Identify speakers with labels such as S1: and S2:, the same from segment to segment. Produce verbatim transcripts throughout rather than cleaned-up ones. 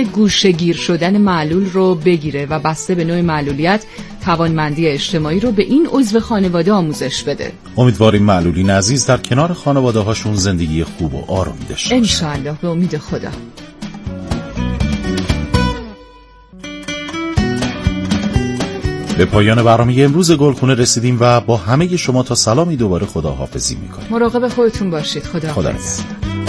S1: گوشه‌گیر شدن معلول رو بگیره و بسته به نوع معلولیت توانمندی اجتماعی رو به این عضو خانواده آموزش بده.
S2: امیدواریم معلولین عزیز در کنار خانواده هاشون زندگی خوب و آرامی داشته باشن.
S1: انشاءالله، به امید خدا.
S2: به پایان برنامه امروز گلخونه رسیدیم و با همه شما تا سلامی دوباره خداحافظی میکنیم.
S1: مراقب خودتون باشید. خداحافظ.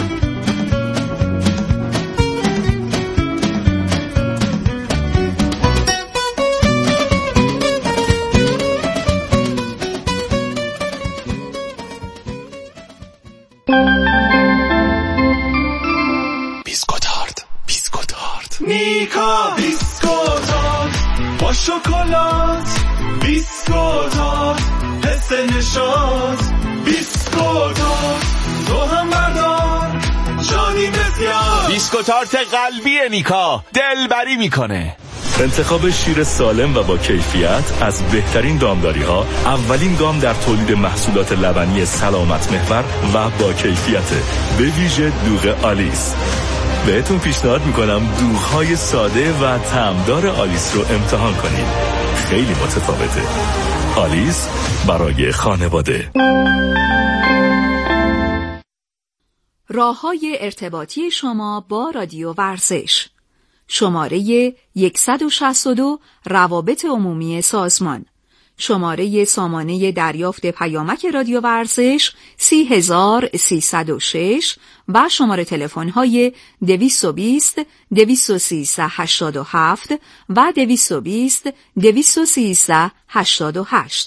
S2: بیسکوتارد بیسکوتارد
S3: میکا بیسکوتارد با شکلات، بیسکوتارد حس نشاط، بیسکوتارد تو هم بردار شادی بسیار.
S4: بیسکوتارد قلبی میکا دلبری میکنه.
S5: انتخاب شیر سالم و با کیفیت از بهترین دامداری ها، اولین گام در تولید محصولات لبنی سلامت محور و با کیفیت، به ویژه دوغ آلیس. بهتون پیشنهاد میکنم دوغ‌های ساده و طعمدار آلیس رو امتحان کنید. خیلی متفاوته. آلیس برای خانواده.
S6: راه‌های ارتباطی شما با رادیو ورزش: شماره صد و شصت و دو روابط عمومی سازمان، شماره سامانه دریافت پیامک رادیو ورزش سی هزار سیصد و شش و شماره تلفن‌های دویست و بیست دویست و سیزده هشتاد و هفت و دویست و بیست دویست و سیزده هشتاد و هشت.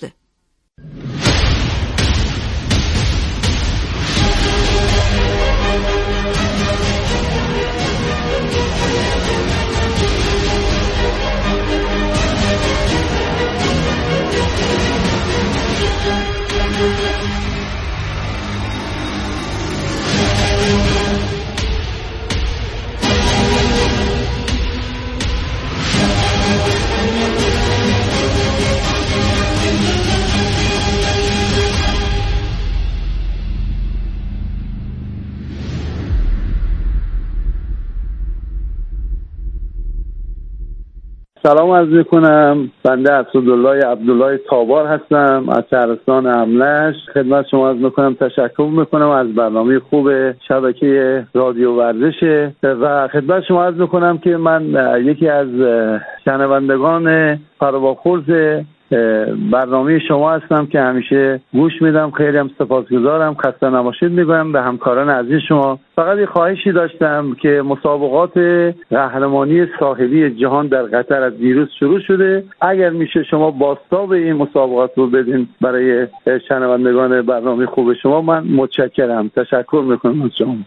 S7: سلام عرض میکنم. بنده اسدالله عبدالله تابار هستم از شهرستان املش. خدمت شما عرض میکنم تشکر میکنم از برنامه خوب شبکه رادیو ورزش و خدمت شما عرض میکنم که من یکی از شنوندگان فراخور برنامه شما هستم که همیشه گوش میدم. خیلی هم سپاسگزارم. خسته نباشید میگم به همکاران عزیز شما. فقط یه خواهشی داشتم که مسابقات قهرمانی ساحلی جهان در قطر از دیروز شروع شده. اگر میشه شما بازتاب این مسابقات رو بدین برای شنوندگان برنامه خوب شما، من متشکرم. تشکر میکنم از شما.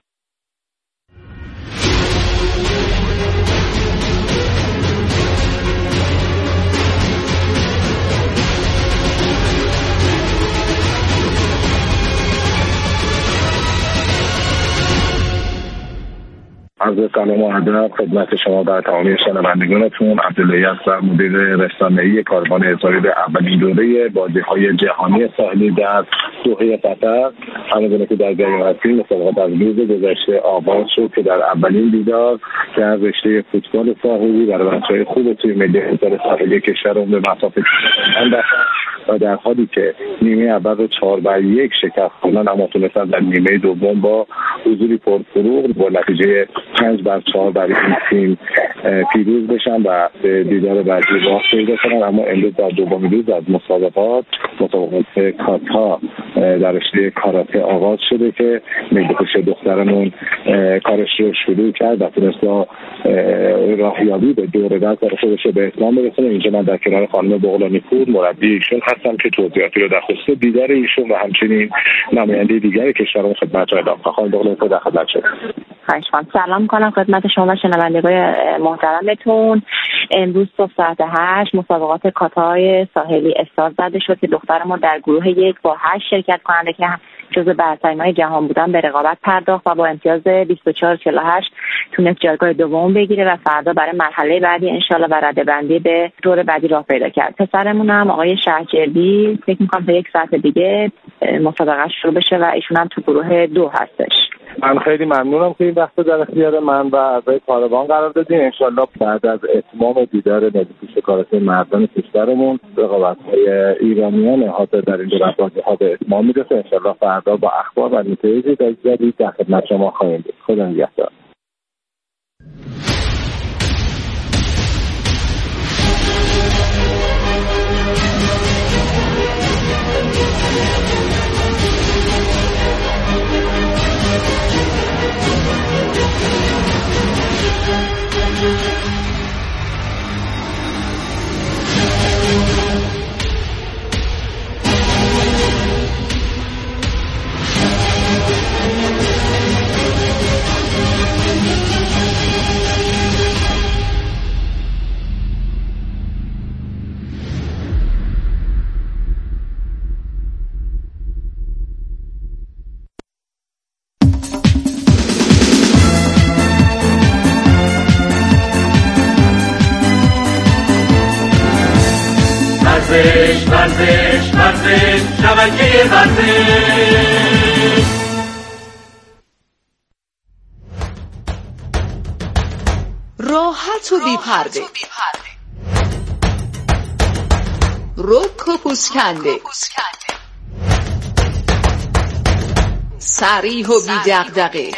S8: از سلام و ادب خدمت شما و تمامی شنوندگانتون. عبداللهی هستم، مدیر رسانه‌ای کاروان اعزایی به اولین دوره بازی‌های جهانی ساحلی در دوحه قطر. همونطور که در جریان هستیم، مسابقات از روز گذشته آغاز شد که در اولین دیدار در رشته فوتبال ساحلی برای بچه‌های خوب تیم ملی فوتبال ساحلی کشورمون به مسابقه و در حالی که نیمه اول رو چهار بر یک شکست خوردن، اما تونستن در نیمه دوم با حضوری پرفروغ با نتیجه پنج بر چهار برای این تیم پیروز بشن و به دیدار بعدی راه پیدا کنن. اما امروز در دومین روز از مسابقات مسابقات کاتا در رشته کاراته آغاز شده که ملی‌پوش دخترمون کارش رو شروع کرد و تونست با راهیابی به دوره بعد کار خودش رو به اتمام برسونه. اینجا من در کنار خانم بغلانی پور مربی ایشون هستم که توضیحاتی رو در خصوص دیدار ایشون و همچنین نماینده دیگر کشورمون خدمت ادام. خانم بغلانی پور در خدمت شما.
S9: سلام کنم خدمت شما شنوندگان محترمتون. امروز صبح ساعت هشت مسابقات کاتای ساحلی استارت زده شد که دختر ما در گروه یک با هشت شرکت کننده که جزو برترین‌های جهان بودن به رقابت پرداخت و با امتیاز بیست و چهار چهل و هشت تونست جایگاه دوم بگیره و فردا برای مرحله بعدی انشالله و رده‌بندی به دور بعدی راه پیدا کرد. پسرمون هم آقای شهرجردی فکر می‌کنم تا یک ساعت دیگه مسابقه شروع بشه و ایشون هم تو گروه دو هستش.
S8: من خیلی ممنونم که این وقت در اختیار من و اعضای کاروان قرار دادین. انشالله بعد از اتمام دیدار نزدیک کارات مردان کشورمون رقابت‌های ایرانیان حاضر در این دو بازی‌ها به اتمام میرسه. انشالله فردا با اخبار و نتایج جدید در خدمت شما خواهیم بود. خدا نگهدار.
S3: ورزش ورزش ورزش شبکه ورزش.
S6: راحت و بی پرده، رک و پوسکنده، صریح و بی دغدغه،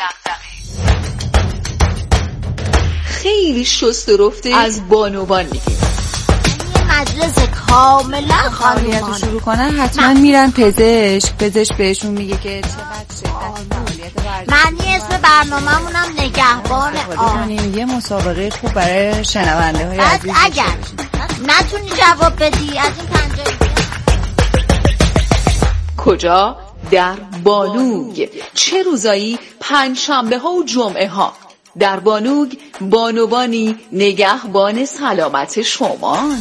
S6: خیلی شست و رفته از بانوان میگیم.
S10: مجلس کاملا خانومانه
S11: شروع کنن حتما میرن پزشک. پزشک بهشون میگه که چقدر شدت فعالیت ورزشی.
S10: معنی اسم برنامه‌مونم نگهبان آب.
S11: یه مسابقه خوب برای شنونده های عزیز.
S10: اگر نتونی جواب بدی از این پنجاه
S6: کجا؟ در بانوگ. چه روزایی؟ پنج شنبه ها و جمعه ها. در بانوگ بانوانی نگهبان سلامت شمان.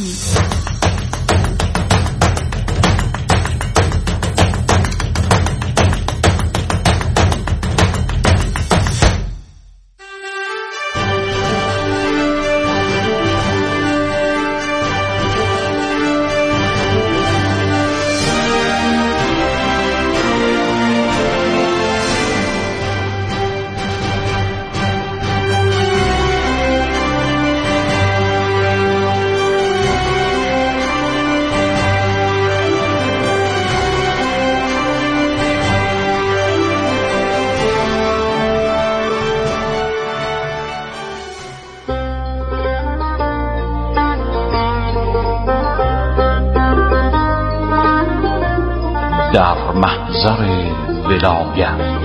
S12: در محضر ولایت.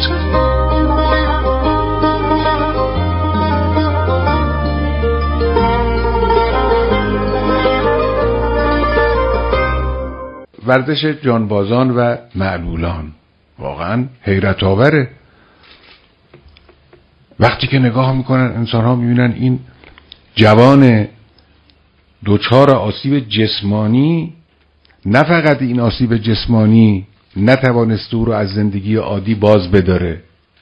S13: ورزش جانبازان و معلولان واقعا حیرت آوره. وقتی که نگاه میکنن انسان ها میبینن این جوان دوچار آسیب جسمانی، نه فقط این آسیب جسمانی نتوانست او رو از زندگی عادی باز بداره،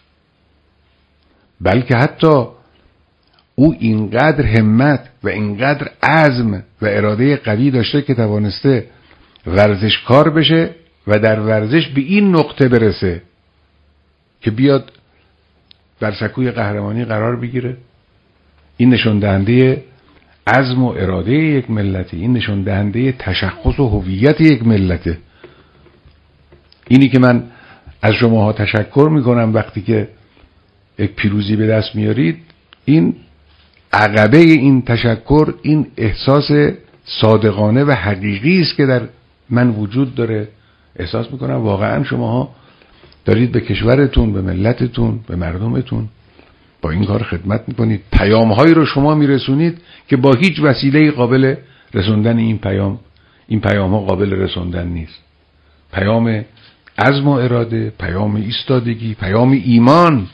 S13: بلکه حتی او اینقدر همت و اینقدر عزم و اراده قوی داشته که توانسته ورزشکار بشه و در ورزش به این نقطه برسه که بیاد در سکوی قهرمانی قرار بگیره. این نشان دهنده عزم و اراده یک ملتی، این نشان دهنده تشخص و هویت یک ملته. اینی که من از شماها تشکر میکنم وقتی که یک پیروزی به دست میارید، این عقبه این تشکر این احساس صادقانه و حقیقی است که در من وجود داره. احساس میکنم واقعا شماها دارید به کشورتون، به ملتتون، به مردمتون با این کار خدمت میکنید. پیامهایی رو شما میرسونید که با هیچ وسیله قابل رسوندن این پیام این پیام ها قابل رسوندن نیست. پیام عزم و اراده، پیام ایستادگی، پیام ایمان.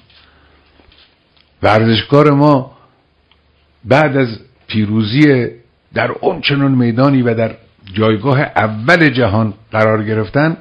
S13: ورزشکار ما بعد از پیروزی در اون چنان میدانی و در جایگاه اول جهان قرار گرفتن،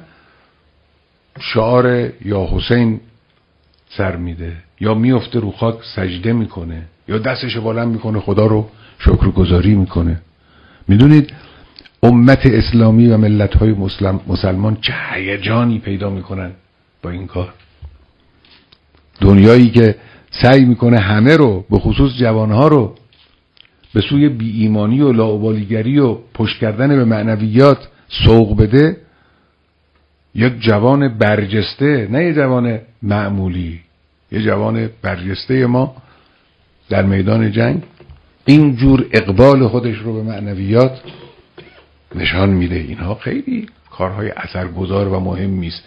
S13: شعار یا حسین سر میده، یا میفته رو خاک سجده میکنه، یا دستش بلند میکنه خدا رو شکرگزاری میکنه. میدونید امت اسلامی و ملت‌های مسلم مسلمان چه هیجانی پیدا میکنن با این کار. دنیایی که سعی میکنه همه رو به خصوص جوانها رو به سوی بی ایمانی و لاابالیگری و پشت کردن به معنویات سوق بده، یک جوان برجسته، نه یک جوان معمولی، یک جوان برجسته ما در میدان جنگ اینجور اقبال خودش رو به معنویات نشان میده. اینها خیلی کارهای اثرگذار و مهمی است.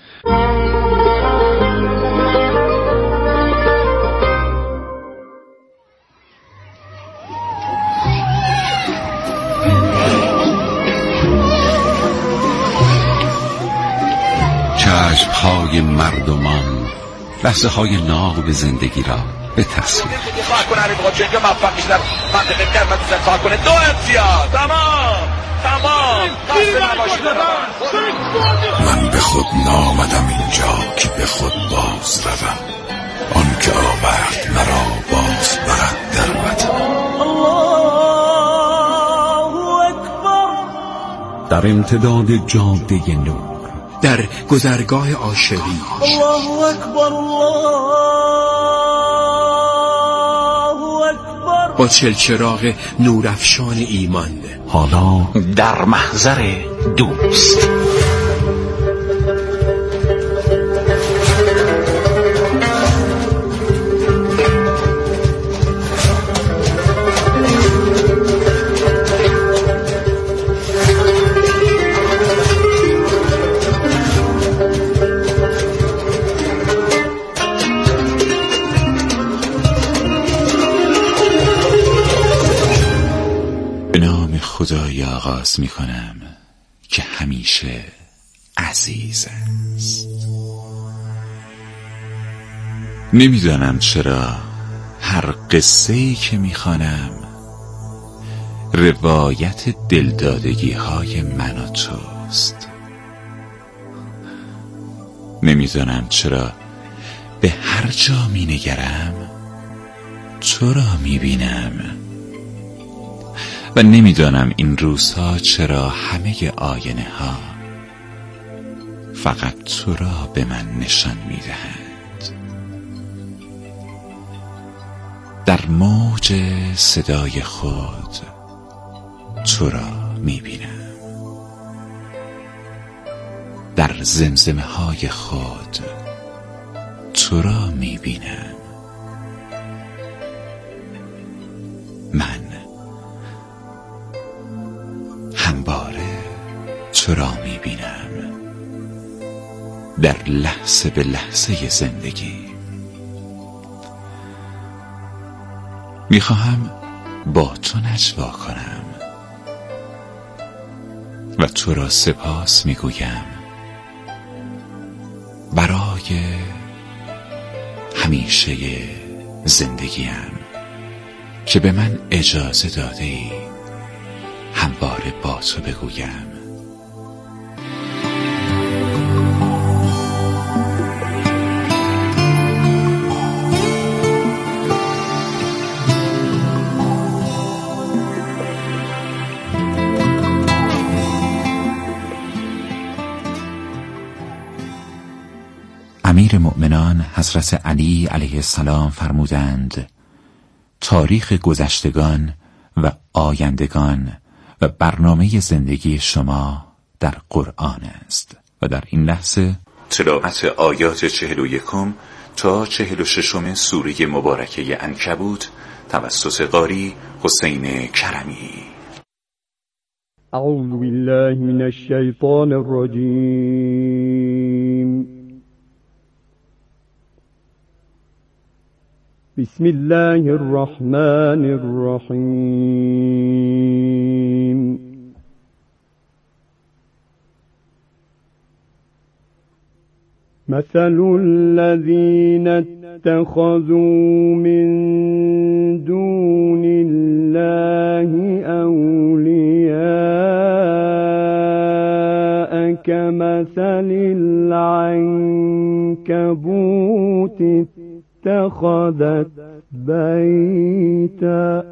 S14: چشم‌های مردمان لحظه های ناب زندگی را به تصویر من به خود نامدم اینجا که به خود باز روم، آن که آورد مرا باز برد در وطن. در امتداد جاده نور، در گذرگاه عاشقی، الله اکبر الله اکبر، با چلچراغ نورافشان ایمان، حالا در محضر دوست.
S2: خدای آغاز می کنم که همیشه عزیز است. نمیدانم چرا هر قصه‌ای که می خوانم روایت دلدادگی های من و توست. نمیدانم چرا به هر جا می نگرم تو را می بینم و نمیدانم این روزها چرا همه آینه ها فقط تو را به من نشان میدهند. در موج صدای خود تو را میبینم، در زمزمه های خود تو را میبینم. من همواره تو را میبینم در لحظه به لحظه زندگی. میخواهم با تو نجوا کنم و تو را سپاس میگویم برای همیشه زندگیم که به من اجازه داده ای همواره با تو بگویم امیر مؤمنان حضرت علی علیه السلام فرمودند تاریخ گذشتگان و آیندگان و برنامه زندگی شما در قرآن است و در این لحظه تلاوت آیات چهل و یکم تا چهل و ششم سوره مبارکه عنکبوت توسط قاری حسین کرمی.
S15: اعوذ بالله من الشیطان الرجیم. بسم الله الرحمن الرحیم. مثل الذين اتخذوا من دون الله أولياء كمثل العنكبوت اتخذت بيتا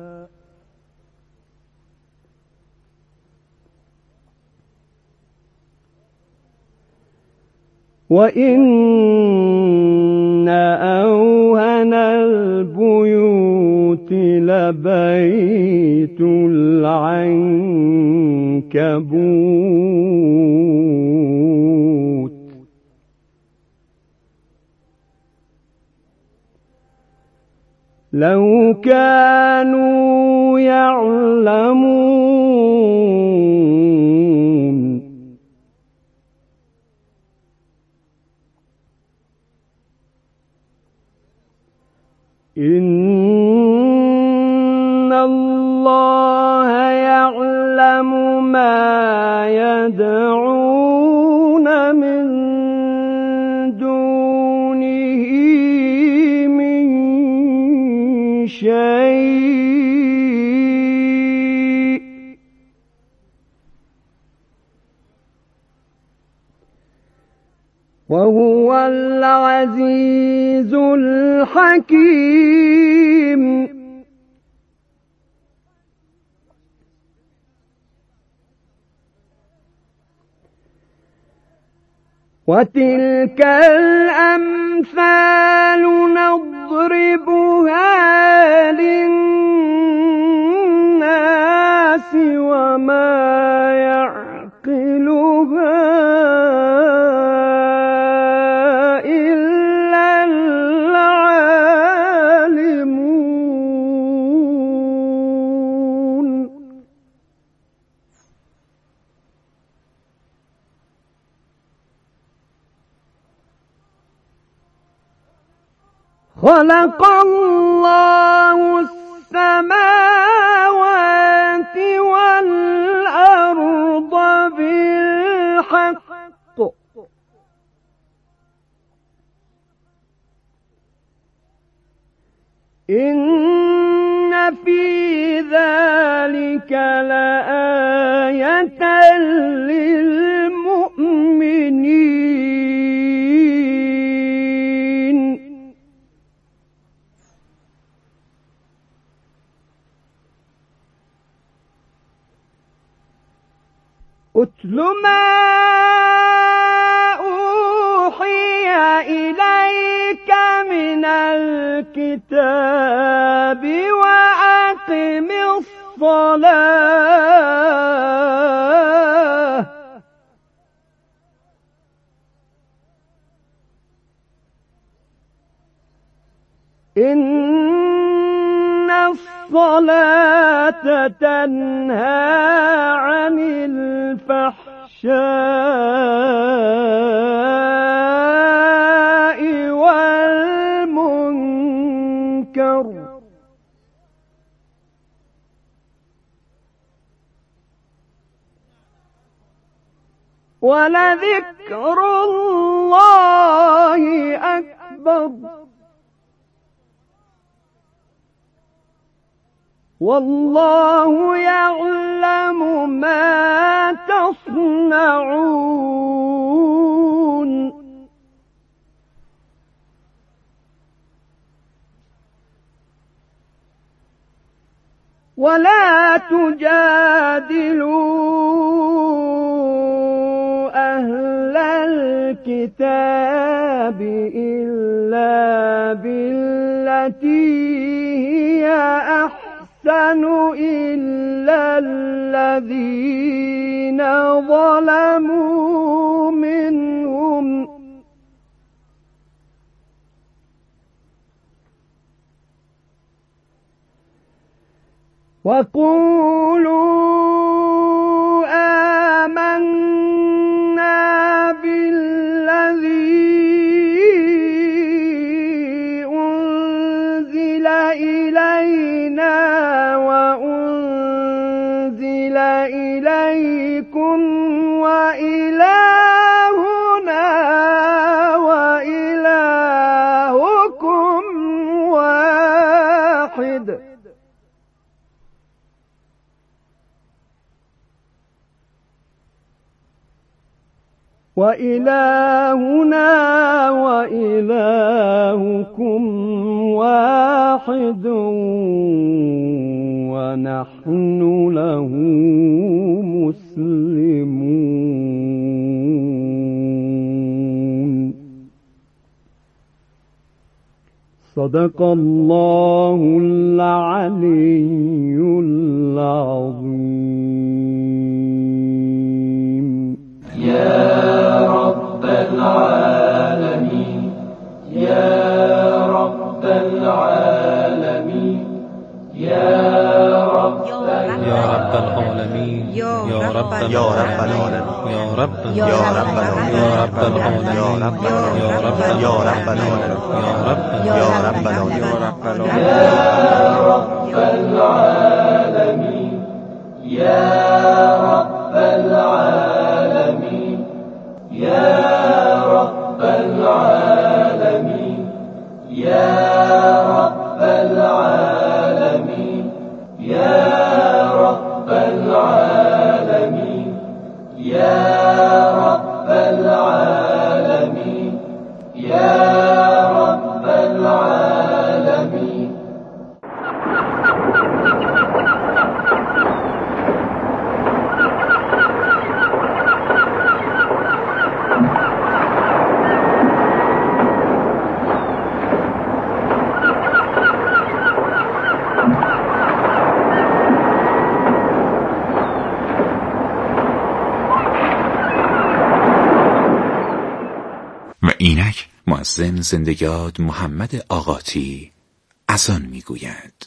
S15: وإن أوهن لبيت العنكبوت لو كانوا يعلمون إن الله يعلم ما يدعون من دونه من شيء وهو العزيز الحكيم وتلك الأمثال نضربها للناس وما يعقلها إلا العالمون خلق الله السماوات والأرض بالحق إن في ذلك لآية للمؤمنين أتل ما أوحي إليك من الكتاب وأقم الصلاة إن الصلاة تنهى عن الفحشاء والمنكر ولذكر الله أكبر والله يعلم ما تصنعون ولا تجادلوا أهل الكتاب إلا بالتي هي أحسن إلا الذين ظلموا منهم وقولوا آمنا بالذي أنزل إلينا وأنزل إليكم وإلهنا وإلهكم واحد وإلهنا وإلهكم واحد ونحن له مسلمون صدق الله العلی العظیم.
S3: یا رب العالمین، یا رب العالمین، یا رب
S16: یا رب العالمین، یا رب العالمین، یا رب العالمین، یا رب یا رب العالمین، یا رب العالمین، یا رب العالمین، یا رب العالمین، یا رب العالمین، یا رب العالمین، یا رب العالمین، یا رب العالمین، یا رب العالمین، یا رب العالمین، یا رب العالمین، یا رب العالمین.
S2: اینک مؤذن زنده‌یاد محمد آقاتی اذان میگوید.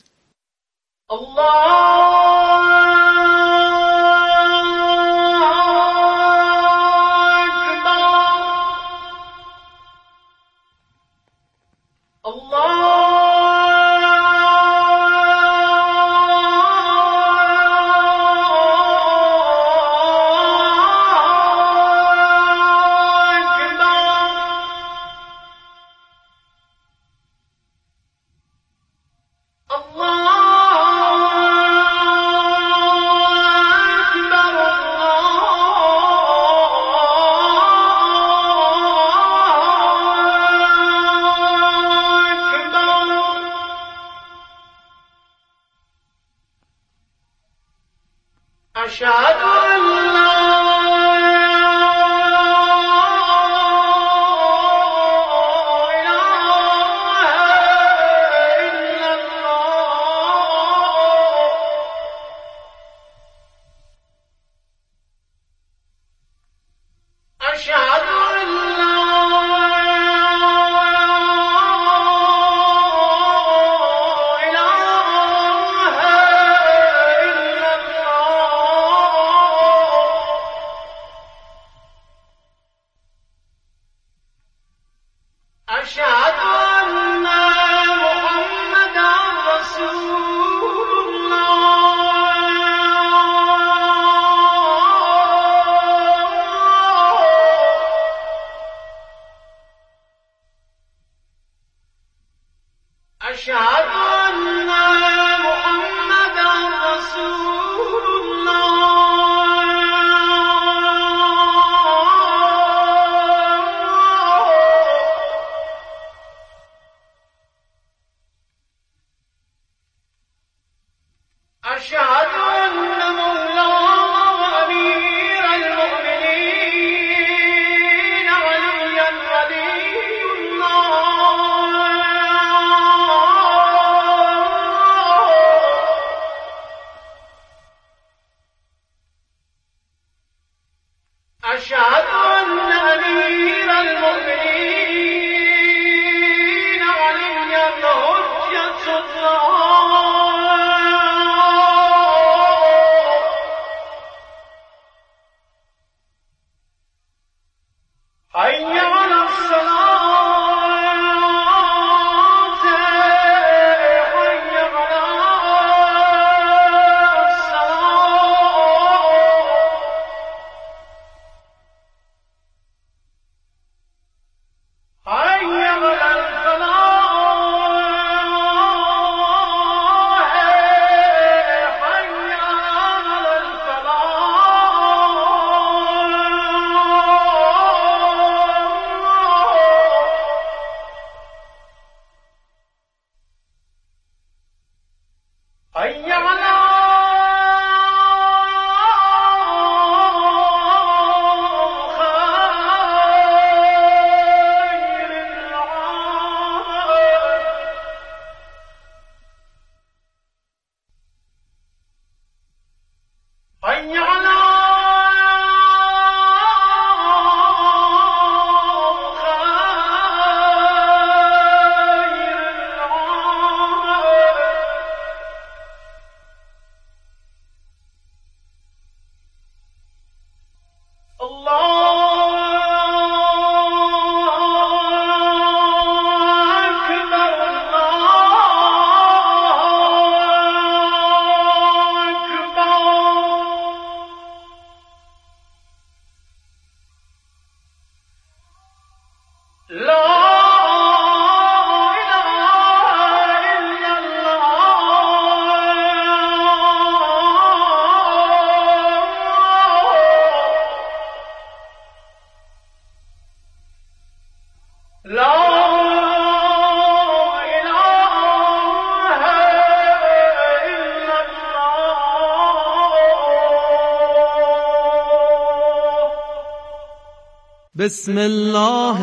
S16: بسم الله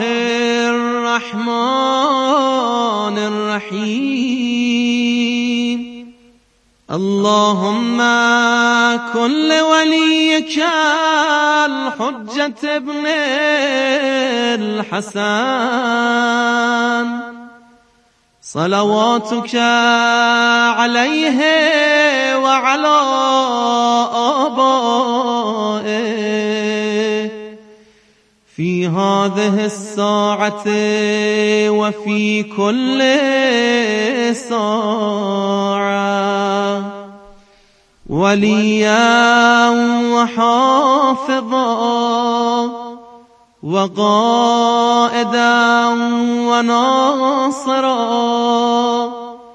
S16: الرحمن الرحیم اللهم كل وليك الحجة ابن الحسن صلواتك عليه وعلى آبائه في هذه الساعة وفي كل ساعة وليا وحافظا وقائدا وناصرا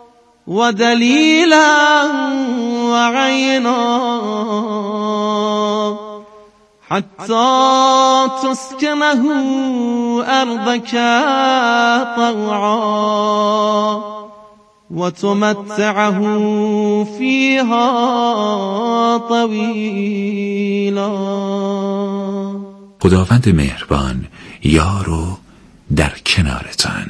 S16: ودليلا وعينا حتى تسكنه أرضك طوعا وتمتعه فيها طويلا.
S2: خداوند مهربان یار و در کنارتان.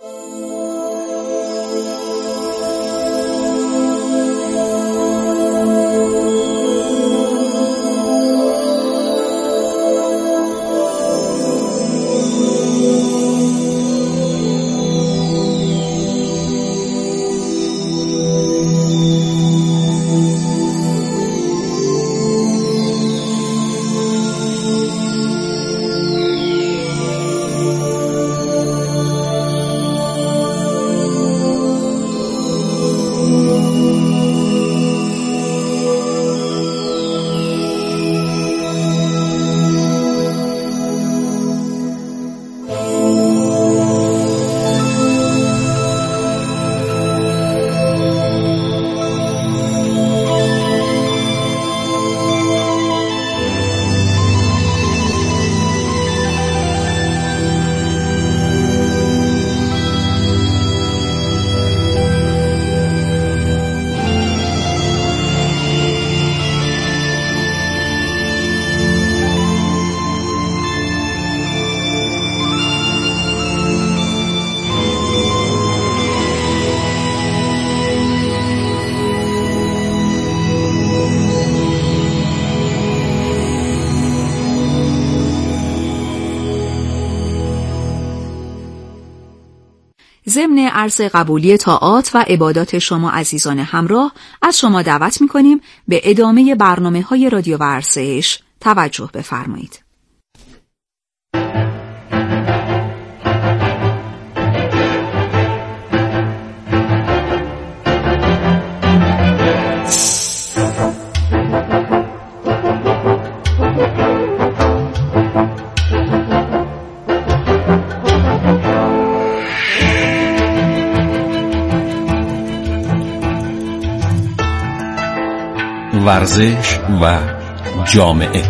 S6: ضمن عرض قبولی طاعات و عبادات شما عزیزان همراه از شما دعوت می‌کنیم به ادامه برنامه‌های رادیو ورزش توجه بفرمایید.
S5: ورزش و جامعه.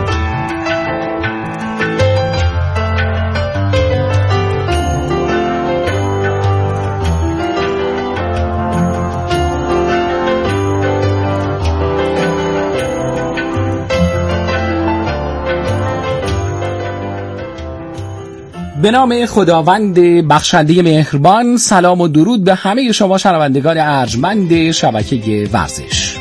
S17: به نام خداوند بخشنده مهربان، سلام و درود به همه شما شنوندگان ارجمند شبکه ورزش.